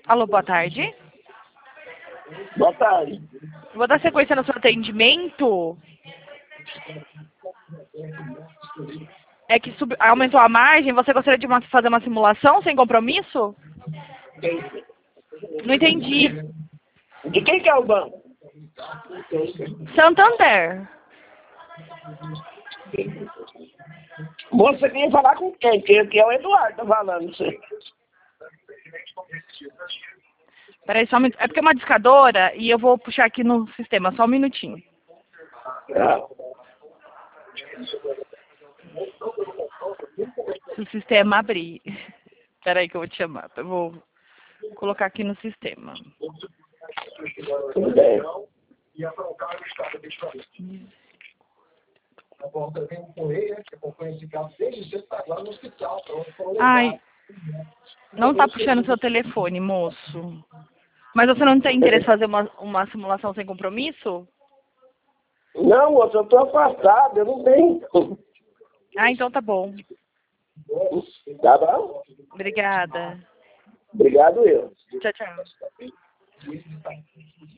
Alô, boa tarde. Boa tarde. Vou dar sequência no seu atendimento. É que aumentou a margem. Você gostaria de fazer uma simulação sem compromisso? Não entendi. De quem que é o banco? Santander. Moça, você queria falar com quem? Que aqui é o Eduardo falando. Peraí, só um minuto. É porque é uma discadora e eu vou puxar aqui no sistema. Só um minutinho. Se o sistema abrir. Peraí que eu vou te chamar. Eu vou colocar aqui no sistema. Tudo bem. Ai, não tá puxando seu telefone, moço. Mas você não tem interesse em fazer uma simulação sem compromisso? Não, moça, eu tô afastado, eu não tenho. Ah, então tá bom. Tá bom? Obrigada. Obrigado, eu. Tchau, tchau.